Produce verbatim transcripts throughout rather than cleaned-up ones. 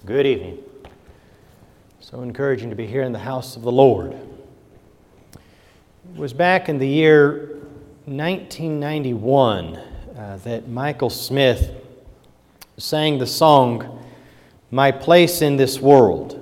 Good evening. So encouraging to be here in the house of the Lord. It was back in the year nineteen ninety-one uh, that Michael Smith sang the song, "My Place in This World."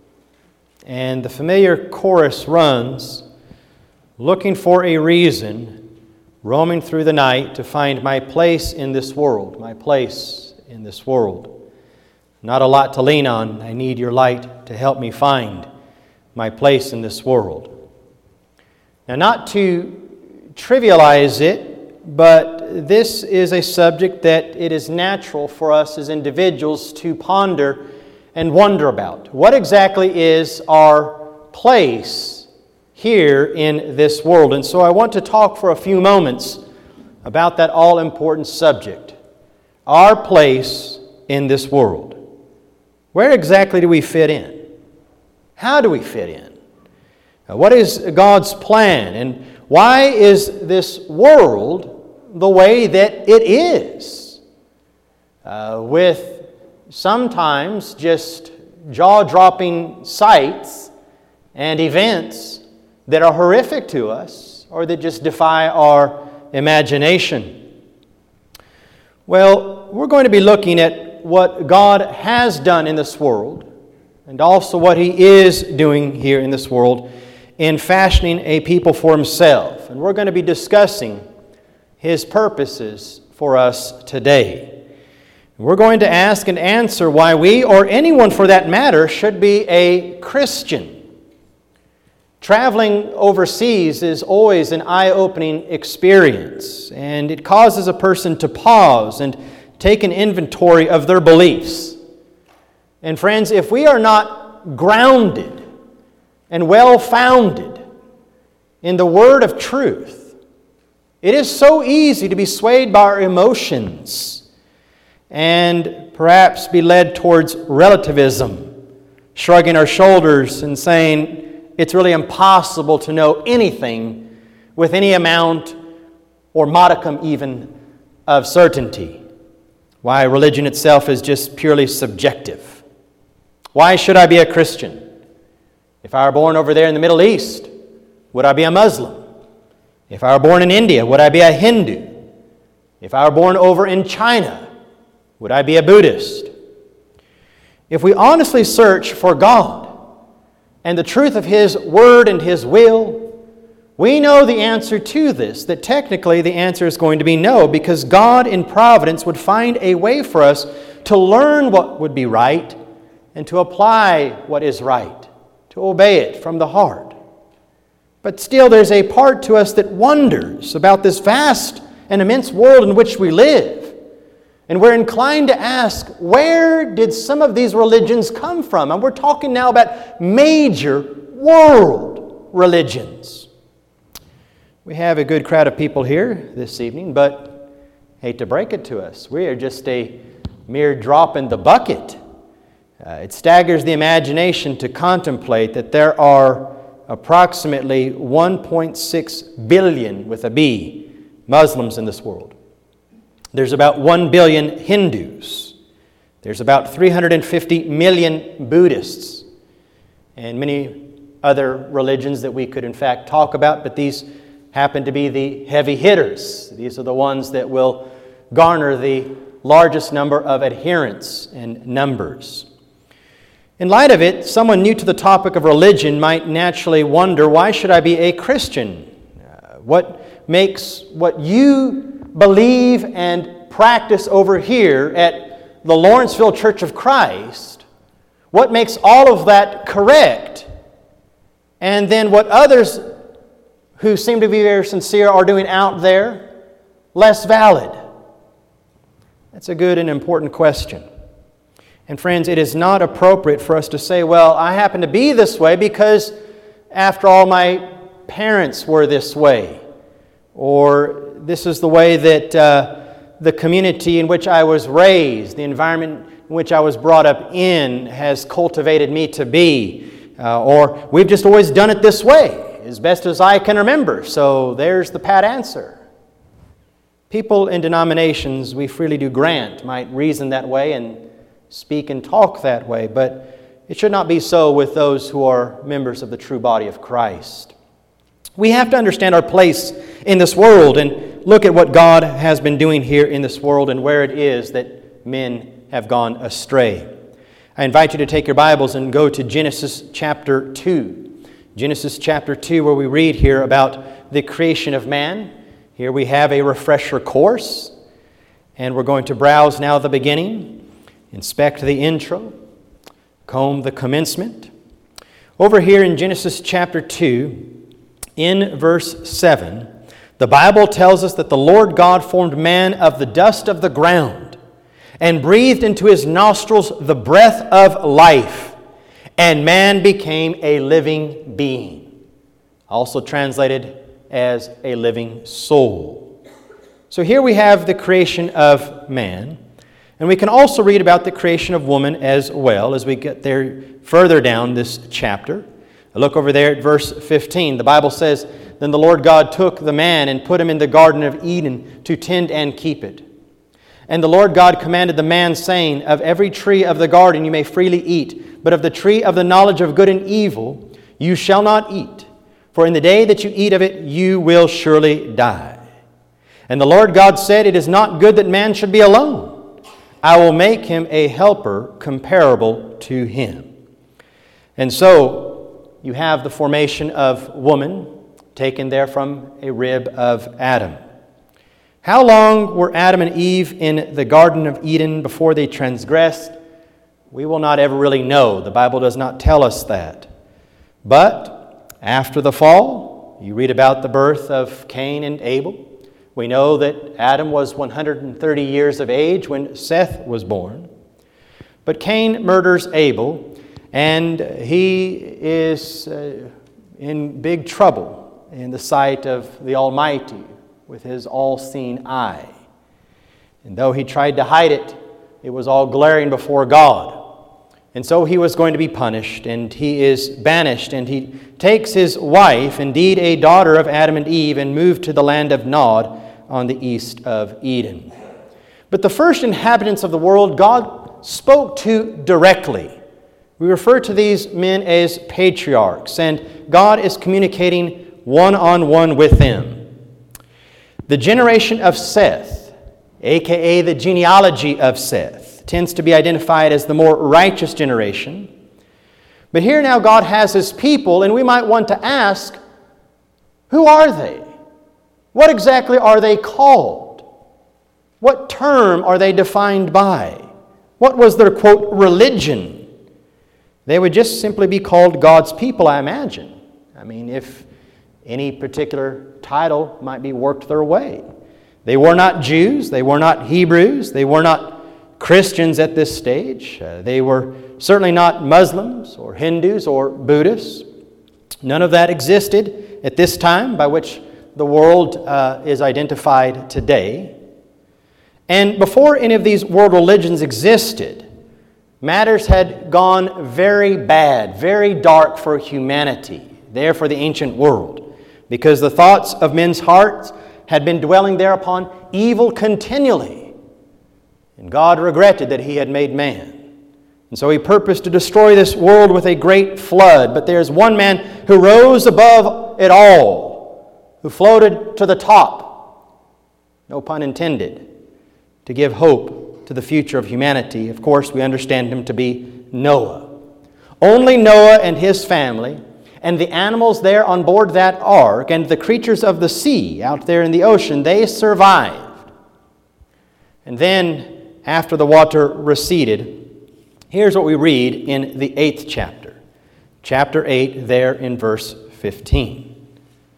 And the familiar chorus runs, "Looking for a reason, roaming through the night to find my place in this world, my place in this world. Not a lot to lean on. I need your light to help me find my place in this world." Now, not to trivialize it, but this is a subject that it is natural for us as individuals to ponder and wonder about. What exactly is our place here in this world? And so I want to talk for a few moments about that all-important subject, our place in this world. Where exactly do we fit in? How do we fit in? What is God's plan? And why is this world the way that it is? Uh, with sometimes just jaw-dropping sights and events that are horrific to us or that just defy our imagination. Well, we're going to be looking at what God has done in this world and also what He is doing here in this world in fashioning a people for Himself. And we're going to be discussing His purposes for us today. We're going to ask and answer why we, or anyone for that matter, should be a Christian. Traveling overseas is always an eye-opening experience, and it causes a person to pause and take an inventory of their beliefs. And friends, if we are not grounded and well-founded in the word of truth, it is so easy to be swayed by our emotions and perhaps be led towards relativism, shrugging our shoulders and saying it's really impossible to know anything with any amount or modicum even of certainty. Why religion itself is just purely subjective. Why should I be a Christian? If I were born over there in the Middle East, would I be a Muslim? If I were born in India, would I be a Hindu? If I were born over in China, would I be a Buddhist? If we honestly search for God and the truth of His Word and His will, we know the answer to this, that technically the answer is going to be no, because God in providence would find a way for us to learn what would be right and to apply what is right, to obey it from the heart. But still there's a part to us that wonders about this vast and immense world in which we live. And we're inclined to ask, where did some of these religions come from? And we're talking now about major world religions. We have a good crowd of people here this evening, but hate to break it to us, we are just a mere drop in the bucket. Uh, it staggers the imagination to contemplate that there are approximately one point six billion, with a B, Muslims in this world. There's about one billion Hindus. There's about three hundred fifty million Buddhists, and many other religions that we could in fact talk about, but these happen to be the heavy hitters. These are the ones that will garner the largest number of adherents and numbers. In light of it, someone new to the topic of religion might naturally wonder, why should I be a Christian? Uh, what makes what you believe and practice over here at the Lawrenceville Church of Christ, what makes all of that correct? And then what others who seem to be very sincere are doing out there less valid? That's a good and important question. And friends, it is not appropriate for us to say, well, I happen to be this way because, after all, my parents were this way. Or this is the way that uh, the community in which I was raised, the environment in which I was brought up in, has cultivated me to be. Uh, or we've just always done it this way, as best as I can remember. So there's the pat answer. People in denominations, we freely do grant, might reason that way, and speak and talk that way, but it should not be so with those who are members of the true body of Christ. We have to understand our place in this world and look at what God has been doing here in this world and where it is that men have gone astray. I invite you to take your Bibles and go to Genesis chapter two. Genesis chapter two, where we read here about the creation of man. Here we have a refresher course, and we're going to browse now the beginning, inspect the intro, comb the commencement. Over here in Genesis chapter two, in verse seven, the Bible tells us that the Lord God formed man of the dust of the ground and breathed into his nostrils the breath of life, and man became a living being. Also translated as a living soul. So here we have the creation of man, and we can also read about the creation of woman as well as we get there further down this chapter. Look over there at verse fifteen. The Bible says, "Then the Lord God took the man and put him in the Garden of Eden to tend and keep it. And the Lord God commanded the man, saying, Of every tree of the garden you may freely eat, but of the tree of the knowledge of good and evil you shall not eat. For in the day that you eat of it, you will surely die. And the Lord God said, It is not good that man should be alone. I will make him a helper comparable to him." And so you have the formation of woman, taken there from a rib of Adam. How long were Adam and Eve in the Garden of Eden before they transgressed? We will not ever really know. The Bible does not tell us that. But after the fall, you read about the birth of Cain and Abel. We know that Adam was one hundred thirty years of age when Seth was born. But Cain murders Abel, and he is uh, in big trouble in the sight of the Almighty with his all-seeing eye. And though he tried to hide it, it was all glaring before God. And so he was going to be punished, and he is banished, and he takes his wife, indeed a daughter of Adam and Eve, and moved to the land of Nod on the east of Eden. But the first inhabitants of the world, God spoke to directly. We refer to these men as patriarchs, and God is communicating one-on-one with them. The generation of Seth, aka the genealogy of Seth, tends to be identified as the more righteous generation. But here now God has His people, and we might want to ask, who are they? What exactly are they called? What term are they defined by? What was their, quote, religion? They would just simply be called God's people, I imagine. I mean, if any particular title might be worked their way. They were not Jews. They were not Hebrews. They were not Christians at this stage. Uh, they were certainly not Muslims or Hindus or Buddhists. None of that existed at this time by which the world uh, is identified today. And before any of these world religions existed, matters had gone very bad, very dark for humanity, there for the ancient world, because the thoughts of men's hearts had been dwelling there upon evil continually. And God regretted that He had made man. And so He purposed to destroy this world with a great flood. But there's one man who rose above it all, who floated to the top, no pun intended, to give hope to the future of humanity. Of course, we understand him to be Noah. Only Noah and his family and the animals there on board that ark and the creatures of the sea out there in the ocean, they survived. And then, after the water receded, here's what we read in the eighth chapter. Chapter eight, there in verse fifteen.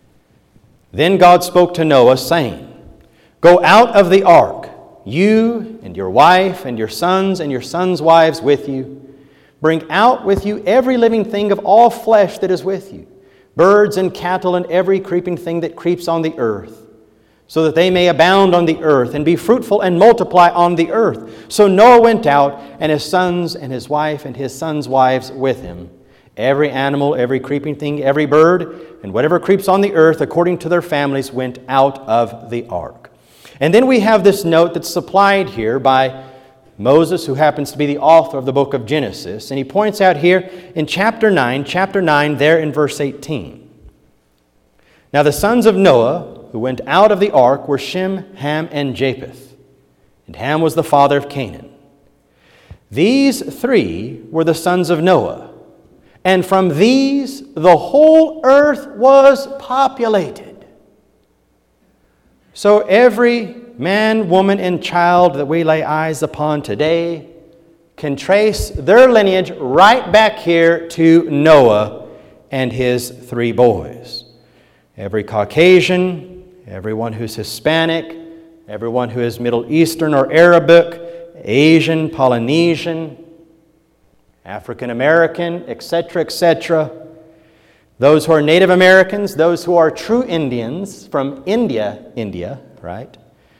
Then God spoke to Noah, saying, Go out of the ark, you and your wife and your sons and your sons' wives with you. Bring out with you every living thing of all flesh that is with you, birds and cattle and every creeping thing that creeps on the earth, so that they may abound on the earth and be fruitful and multiply on the earth. So Noah went out, and his sons and his wife and his sons' wives with him. Every animal, every creeping thing, every bird, and whatever creeps on the earth according to their families went out of the ark. And then we have this note that's supplied here by Moses, who happens to be the author of the book of Genesis. And he points out here in chapter nine, chapter nine, there in verse eighteen. Now the sons of Noah who went out of the ark were Shem, Ham, and Japheth. And Ham was the father of Canaan. These three were the sons of Noah. And from these the whole earth was populated. So every man, woman, and child that we lay eyes upon today can trace their lineage right back here to Noah and his three boys. Every Caucasian, everyone who's Hispanic, everyone who is Middle Eastern or Arabic, Asian, Polynesian, African American, et cetera, et cetera. Those who are Native Americans, those who are true Indians from India, India, right?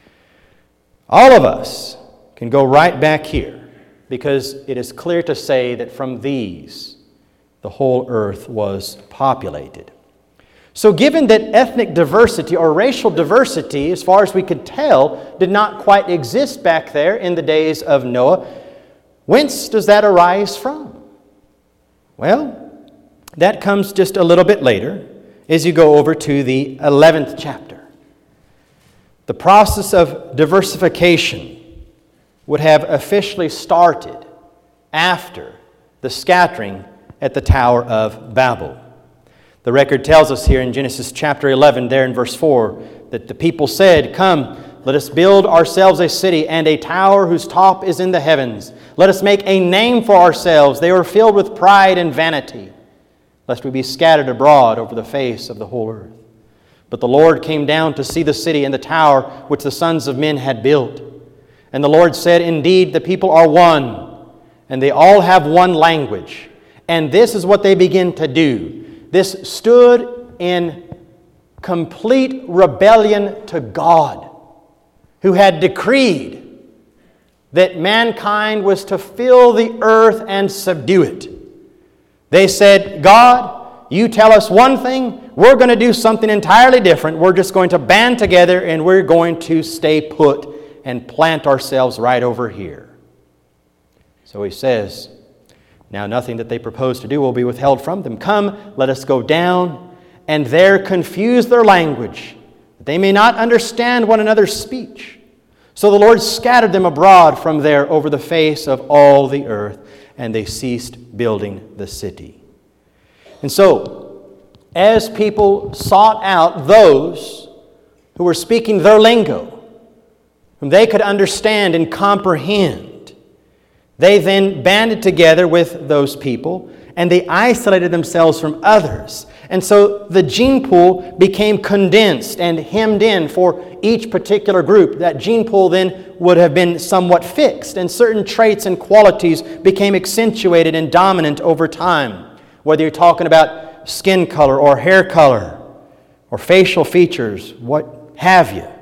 All of us can go right back here because it is clear to say that from these the whole earth was populated. So given that ethnic diversity or racial diversity, as far as we could tell, did not quite exist back there in the days of Noah, whence does that arise from? Well, that comes just a little bit later as you go over to the eleventh chapter. The process of diversification would have officially started after the scattering at the Tower of Babel. The record tells us here in Genesis chapter eleven, there in verse four, that the people said, "Come, let us build ourselves a city and a tower whose top is in the heavens. Let us make a name for ourselves." They were filled with pride and vanity, lest we be scattered abroad over the face of the whole earth. But the Lord came down to see the city and the tower which the sons of men had built. And the Lord said, "Indeed, the people are one, and they all have one language. And this is what they begin to do." This stood in complete rebellion to God, who had decreed that mankind was to fill the earth and subdue it. They said, "God, you tell us one thing, we're going to do something entirely different. We're just going to band together and we're going to stay put and plant ourselves right over here." So he says, "Now nothing that they propose to do will be withheld from them. Come, let us go down and there confuse their language, that they may not understand one another's speech." So the Lord scattered them abroad from there over the face of all the earth, and they ceased building the city. And so, as people sought out those who were speaking their lingo, whom they could understand and comprehend, they then banded together with those people, and they isolated themselves from others. And so the gene pool became condensed and hemmed in for each particular group. That gene pool then would have been somewhat fixed, and certain traits and qualities became accentuated and dominant over time. Whether you're talking about skin color or hair color or facial features, what have you.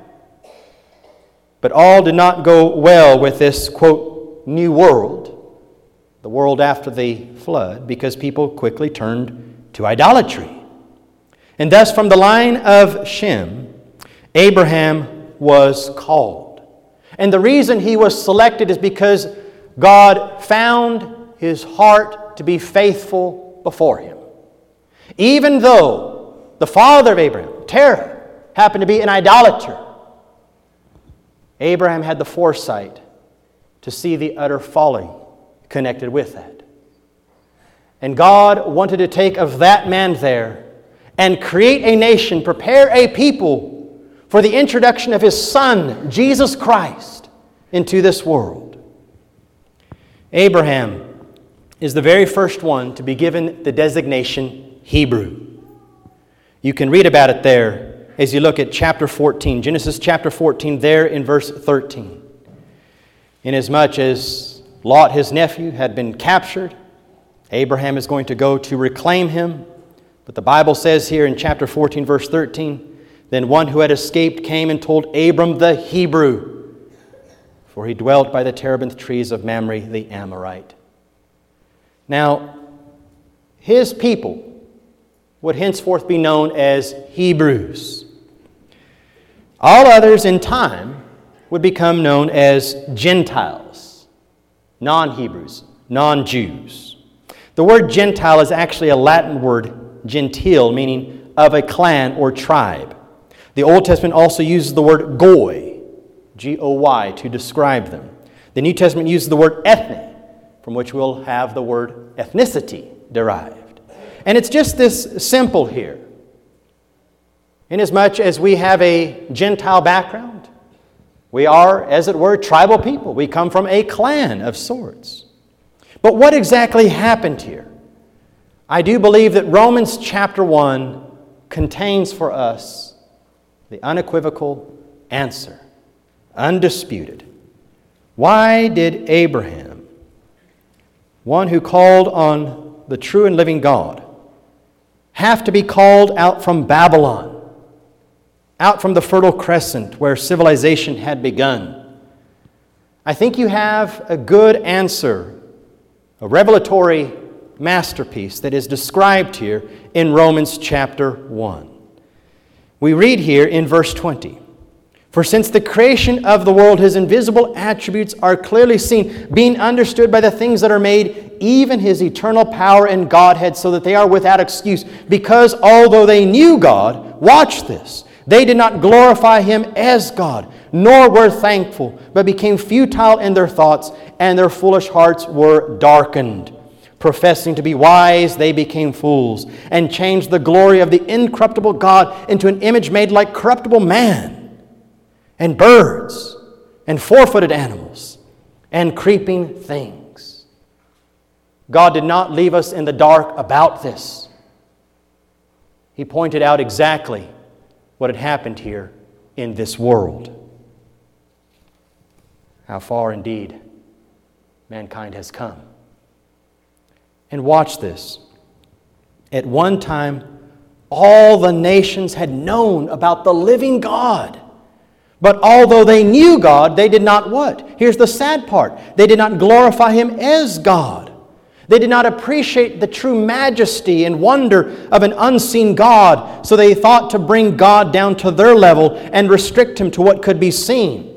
But all did not go well with this, quote, new world, the world after the flood, because people quickly turned to idolatry. And thus from the line of Shem, Abraham was called. And the reason he was selected is because God found his heart to be faithful before him. Even though the father of Abraham, Terah, happened to be an idolater, Abraham had the foresight to see the utter folly connected with that. And God wanted to take of that man there and create a nation, prepare a people for the introduction of his Son, Jesus Christ, into this world. Abraham is the very first one to be given the designation Hebrew. You can read about it there as you look at chapter fourteen, Genesis chapter fourteen, there in verse thirteen. Inasmuch as Lot, his nephew, had been captured, Abraham is going to go to reclaim him. But the Bible says here in chapter fourteen, verse thirteen, "Then one who had escaped came and told Abram the Hebrew, for he dwelt by the terebinth trees of Mamre the Amorite." Now, his people would henceforth be known as Hebrews. All others in time would become known as Gentiles. non-Hebrews, non-Jews. The word Gentile is actually a Latin word, gentile, meaning of a clan or tribe. The Old Testament also uses the word goy, G O Y, to describe them. The New Testament uses the word ethne, from which we'll have the word ethnicity derived. And it's just this simple here. Inasmuch as we have a Gentile background, we are, as it were, tribal people. We come from a clan of sorts. But what exactly happened here? I do believe that Romans chapter one contains for us the unequivocal answer, undisputed. Why did Abraham, one who called on the true and living God, have to be called out from Babylon, out from the Fertile Crescent where civilization had begun? I think you have a good answer, a revelatory masterpiece that is described here in Romans chapter one. We read here in verse twenty, "For since the creation of the world, His invisible attributes are clearly seen, being understood by the things that are made, even His eternal power and Godhead, so that they are without excuse. Because although they knew God," watch this, "they did not glorify Him as God, nor were thankful, but became futile in their thoughts, and their foolish hearts were darkened. Professing to be wise, they became fools, and changed the glory of the incorruptible God into an image made like corruptible man, and birds, and four-footed animals, and creeping things." God did not leave us in the dark about this. He pointed out exactly what had happened here in this world. How far indeed mankind has come. And watch this. At one time, all the nations had known about the living God. But although they knew God, they did not what? Here's the sad part. They did not glorify Him as God. They did not appreciate the true majesty and wonder of an unseen God, so they thought to bring God down to their level and restrict Him to what could be seen.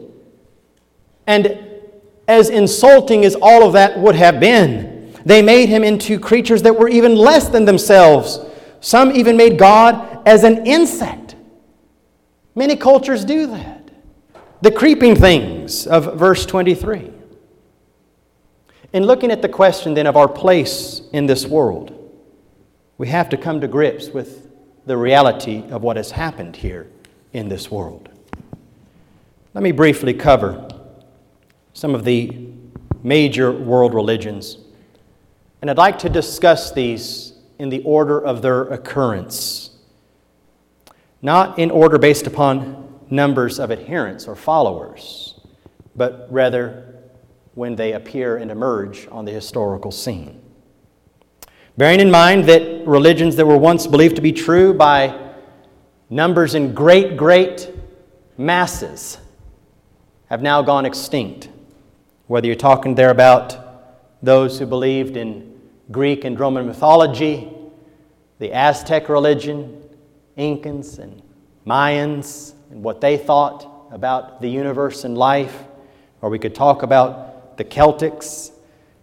And as insulting as all of that would have been, they made Him into creatures that were even less than themselves. Some even made God as an insect. Many cultures do that. The creeping things of verse twenty-three. In looking at the question then of our place in this world, we have to come to grips with the reality of what has happened here in this world. Let me briefly cover some of the major world religions. And I'd like to discuss these in the order of their occurrence. Not in order based upon numbers of adherents or followers, but rather when they appear and emerge on the historical scene. Bearing in mind that religions that were once believed to be true by numbers in great, great masses have now gone extinct. Whether you're talking there about those who believed in Greek and Roman mythology, the Aztec religion, Incans and Mayans, and what they thought about the universe and life, or we could talk about the Celtics,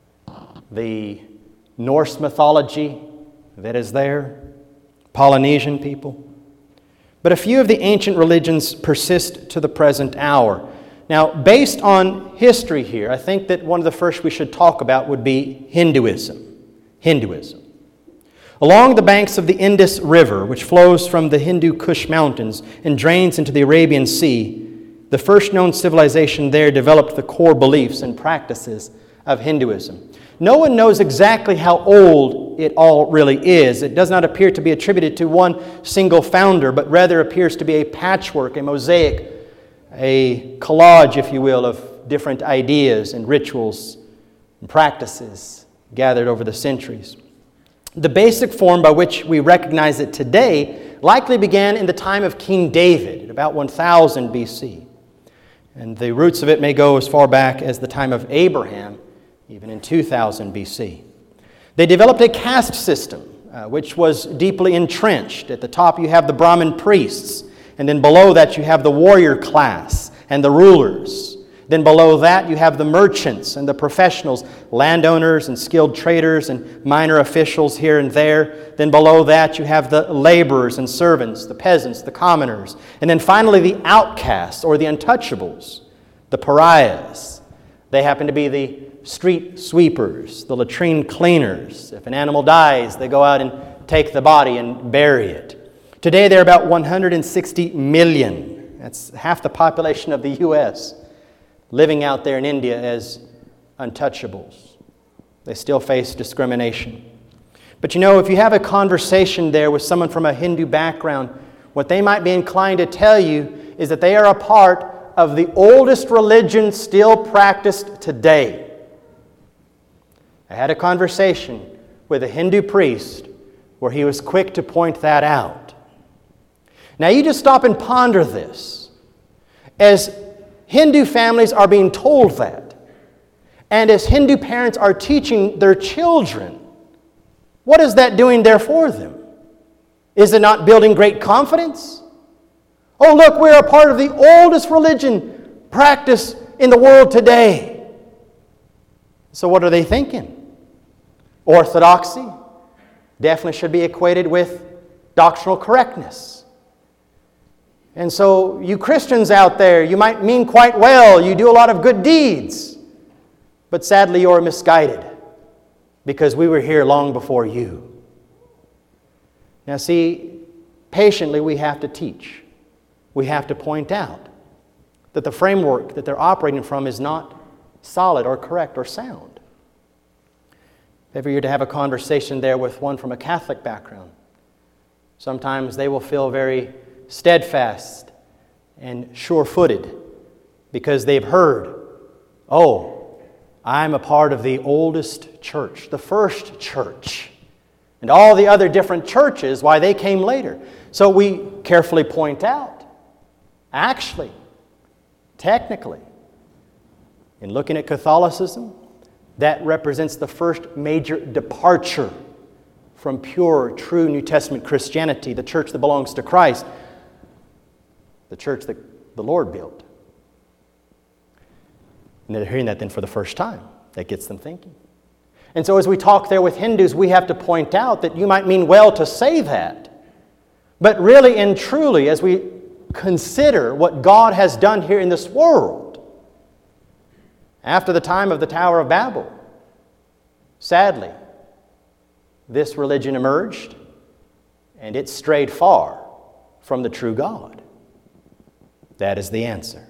the Norse mythology that is there, Polynesian people. But a few of the ancient religions persist to the present hour. Now, based on history here, I think that one of the first we should talk about would be Hinduism. Hinduism. Along the banks of the Indus River, which flows from the Hindu Kush Mountains and drains into the Arabian Sea, the first known civilization there developed the core beliefs and practices of Hinduism. No one knows exactly how old it all really is. It does not appear to be attributed to one single founder, but rather appears to be a patchwork, a mosaic, a collage, if you will, of different ideas and rituals and practices gathered over the centuries. The basic form by which we recognize it today likely began in the time of King David, at about one thousand B C. And the roots of it may go as far back as the time of Abraham, even in two thousand B C. They developed a caste system, uh, which was deeply entrenched. At the top you have the Brahmin priests, and then below that you have the warrior class and the rulers. Then below that, you have the merchants and the professionals, landowners and skilled traders and minor officials here and there. Then below that, you have the laborers and servants, the peasants, the commoners. And then finally, the outcasts or the untouchables, the pariahs. They happen to be the street sweepers, the latrine cleaners. If an animal dies, they go out and take the body and bury it. Today, there are about one hundred sixty million. That's half the population of the U S living out there in India as untouchables. They still face discrimination. But you know, if you have a conversation there with someone from a Hindu background, what they might be inclined to tell you is that they are a part of the oldest religion still practiced today. I had a conversation with a Hindu priest where he was quick to point that out. Now you just stop and ponder this. As Hindu families are being told that, and as Hindu parents are teaching their children, what is that doing there for them? Is it not building great confidence? Oh, look, we're a part of the oldest religion practiced in the world today. So what are they thinking? Orthodoxy definitely should be equated with doctrinal correctness. And so you Christians out there, you might mean quite well, you do a lot of good deeds, but sadly you're misguided because we were here long before you. Now see, patiently we have to teach. We have to point out that the framework that they're operating from is not solid or correct or sound. If ever you're to have a conversation there with one from a Catholic background, sometimes they will feel very steadfast and sure-footed because they've heard, oh, I'm a part of the oldest church, the first church, and all the other different churches, why they came later. So we carefully point out, actually, technically, in looking at Catholicism, that represents the first major departure from pure, true New Testament Christianity, the church that belongs to Christ, the church that the Lord built. And they're hearing that then for the first time. That gets them thinking. And so as we talk there with Hindus, we have to point out that you might mean well to say that. But really and truly, as we consider what God has done here in this world, after the time of the Tower of Babel, sadly, this religion emerged and it strayed far from the true God. That is the answer.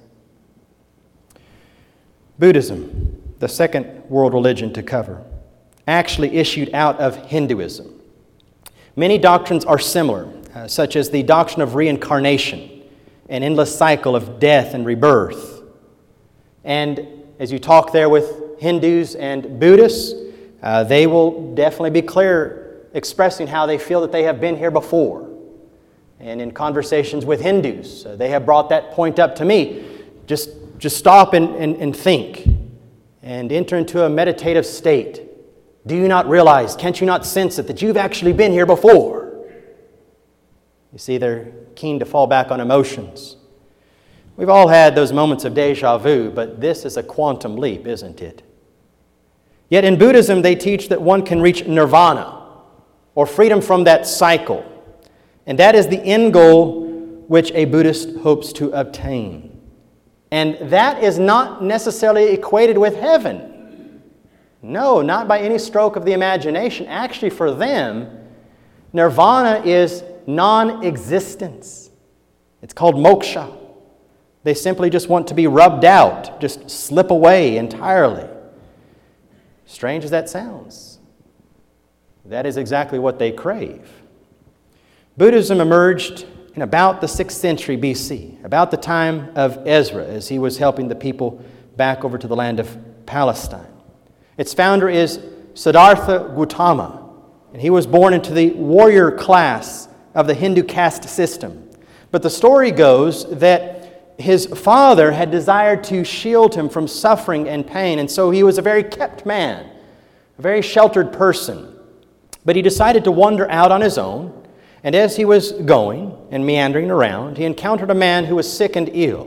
Buddhism, the second world religion to cover, actually issued out of Hinduism. Many doctrines are similar, uh, such as the doctrine of reincarnation, an endless cycle of death and rebirth. And as you talk there with Hindus and Buddhists, uh, they will definitely be clear expressing how they feel that they have been here before. And in conversations with Hindus, uh, they have brought that point up to me. Just, just stop and, and, and think and enter into a meditative state. Do you not realize, can't you not sense it, that you've actually been here before? You see, they're keen to fall back on emotions. We've all had those moments of deja vu, but this is a quantum leap, isn't it? Yet in Buddhism, they teach that one can reach nirvana, or freedom from that cycle. And that is the end goal which a Buddhist hopes to obtain. And that is not necessarily equated with heaven. No, not by any stroke of the imagination. Actually, for them, nirvana is non-existence. It's called moksha. They simply just want to be rubbed out, just slip away entirely. Strange as that sounds, that is exactly what they crave. Buddhism emerged in about the sixth century B C, about the time of Ezra, as he was helping the people back over to the land of Palestine. Its founder is Siddhartha Gautama, and he was born into the warrior class of the Hindu caste system. But the story goes that his father had desired to shield him from suffering and pain, and so he was a very kept man, a very sheltered person. But he decided to wander out on his own, and as he was going and meandering around, he encountered a man who was sick and ill.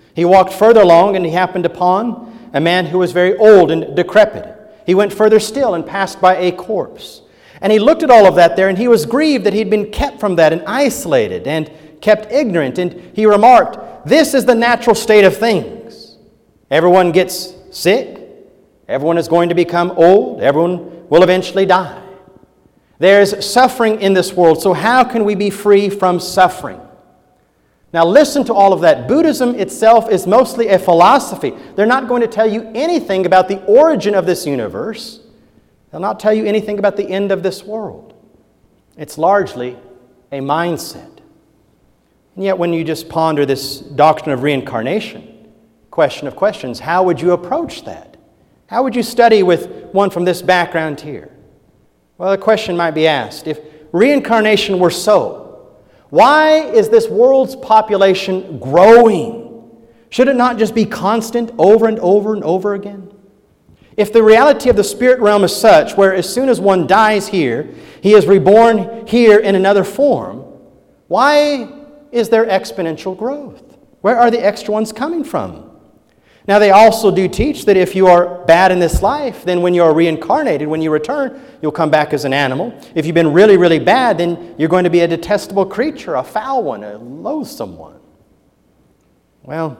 He walked further along and he happened upon a man who was very old and decrepit. He went further still and passed by a corpse. And he looked at all of that there, and he was grieved that he'd been kept from that and isolated and kept ignorant. And he remarked, "This is the natural state of things. Everyone gets sick. Everyone is going to become old. Everyone will eventually die. There's suffering in this world, so how can we be free from suffering?" Now listen to all of that. Buddhism itself is mostly a philosophy. They're not going to tell you anything about the origin of this universe. They'll not tell you anything about the end of this world. It's largely a mindset. And yet when you just ponder this doctrine of reincarnation, question of questions, how would you approach that? How would you study with one from this background here? Well, the question might be asked, if reincarnation were so, why is this world's population growing? Should it not just be constant over and over and over again? If the reality of the spirit realm is such, where as soon as one dies here, he is reborn here in another form, why is there exponential growth? Where are the extra ones coming from? Now, they also do teach that if you are bad in this life, then when you are reincarnated, when you return, you'll come back as an animal. If you've been really, really bad, then you're going to be a detestable creature, a foul one, a loathsome one. Well,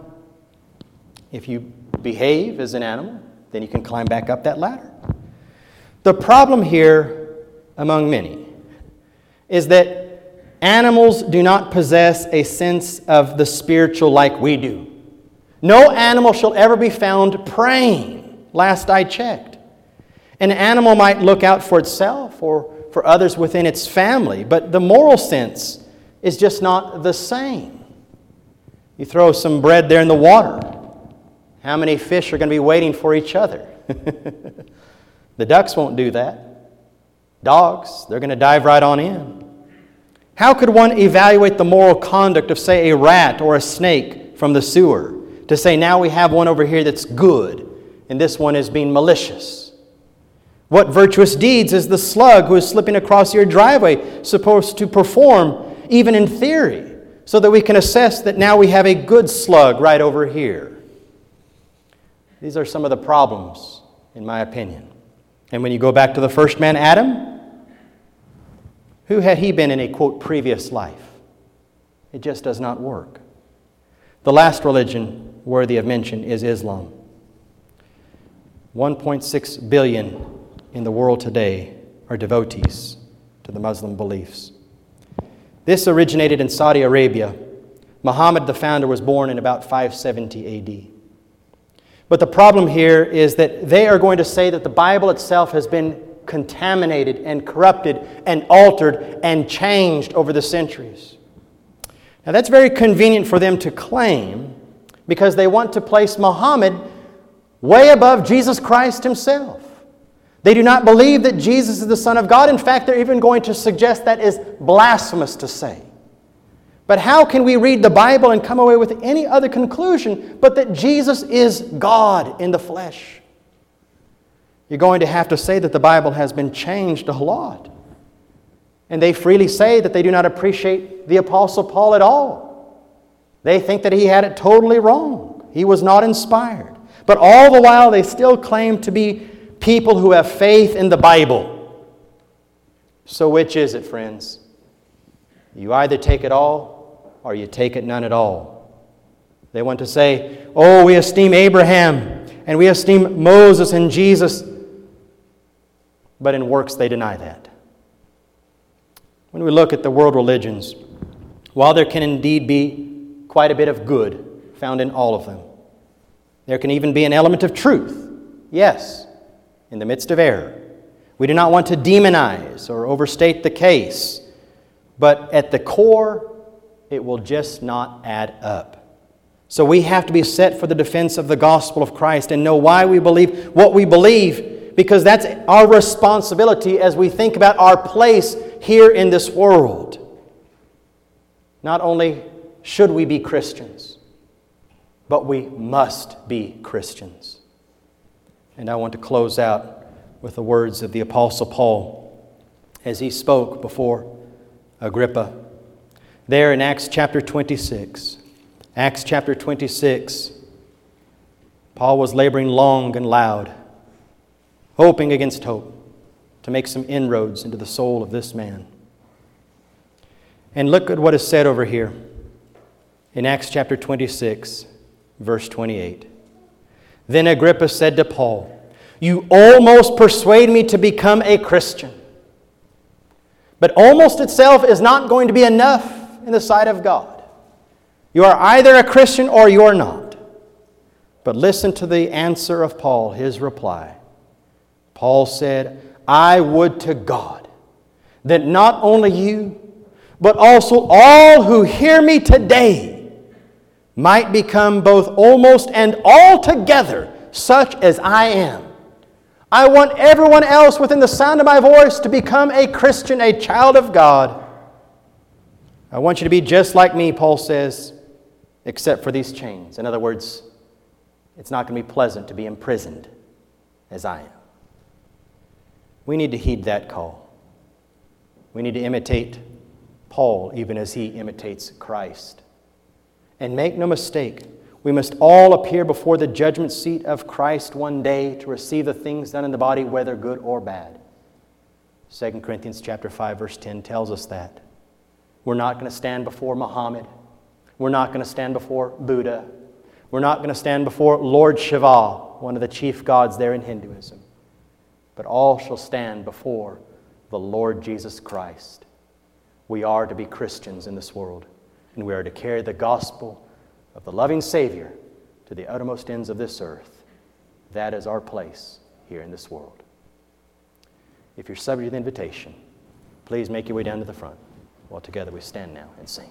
if you behave as an animal, then you can climb back up that ladder. The problem here, among many, is that animals do not possess a sense of the spiritual like we do. No animal shall ever be found praying, last I checked. An animal might look out for itself or for others within its family, but the moral sense is just not the same. You throw some bread there in the water. How many fish are going to be waiting for each other? The ducks won't do that. Dogs, they're going to dive right on in. How could one evaluate the moral conduct of, say, a rat or a snake from the sewer to say, now we have one over here that's good and this one is being malicious? What virtuous deeds is the slug who is slipping across your driveway supposed to perform, even in theory, so that we can assess that now we have a good slug right over here? These are some of the problems, in my opinion. And when you go back to the first man, Adam, who had he been in a, quote, previous life? It just does not work. The last religion worthy of mention is Islam. one point six billion in the world today are devotees to the Muslim beliefs. This originated in Saudi Arabia. Muhammad, the founder, was born in about five seventy A D. But the problem here is that they are going to say that the Bible itself has been contaminated and corrupted and altered and changed over the centuries. Now that's very convenient for them to claim because they want to place Muhammad way above Jesus Christ himself. They do not believe that Jesus is the Son of God. In fact, they're even going to suggest that is blasphemous to say. But how can we read the Bible and come away with any other conclusion but that Jesus is God in the flesh? You're going to have to say that the Bible has been changed a lot. And they freely say that they do not appreciate the Apostle Paul at all. They think that he had it totally wrong. He was not inspired. But all the while they still claim to be people who have faith in the Bible. So which is it, friends? You either take it all or you take it none at all. They want to say, oh, we esteem Abraham and we esteem Moses and Jesus. But in works they deny that. When we look at the world religions, while there can indeed be quite a bit of good found in all of them, there can even be an element of truth, yes, in the midst of error. We do not want to demonize or overstate the case, but at the core, it will just not add up. So we have to be set for the defense of the gospel of Christ and know why we believe what we believe, because that's our responsibility as we think about our place here in this world. Not only should we be Christians, but we must be Christians. And I want to close out with the words of the Apostle Paul as he spoke before Agrippa. There in Acts chapter twenty-six, Acts chapter twenty-six. Paul was laboring long and loud, hoping against hope to make some inroads into the soul of this man. And look at what is said over here in Acts chapter twenty-six, verse twenty-eight. Then Agrippa said to Paul, "You almost persuade me to become a Christian." But almost itself is not going to be enough in the sight of God. You are either a Christian or you are not. But listen to the answer of Paul, his reply. Paul said, "I would to God that not only you, but also all who hear me today might become both almost and altogether such as I am. I want everyone else within the sound of my voice to become a Christian, a child of God. I want you to be just like me," Paul says, "except for these chains." In other words, it's not going to be pleasant to be imprisoned as I am. We need to heed that call. We need to imitate Paul even as he imitates Christ. And make no mistake, we must all appear before the judgment seat of Christ one day to receive the things done in the body, whether good or bad. Second Corinthians chapter five, verse ten tells us that. We're not going to stand before Muhammad. We're not going to stand before Buddha. We're not going to stand before Lord Shiva, one of the chief gods there in Hinduism. But all shall stand before the Lord Jesus Christ. We are to be Christians in this world, and we are to carry the gospel of the loving Savior to the uttermost ends of this earth. That is our place here in this world. If you're subject to the invitation, please make your way down to the front while together we stand now and sing.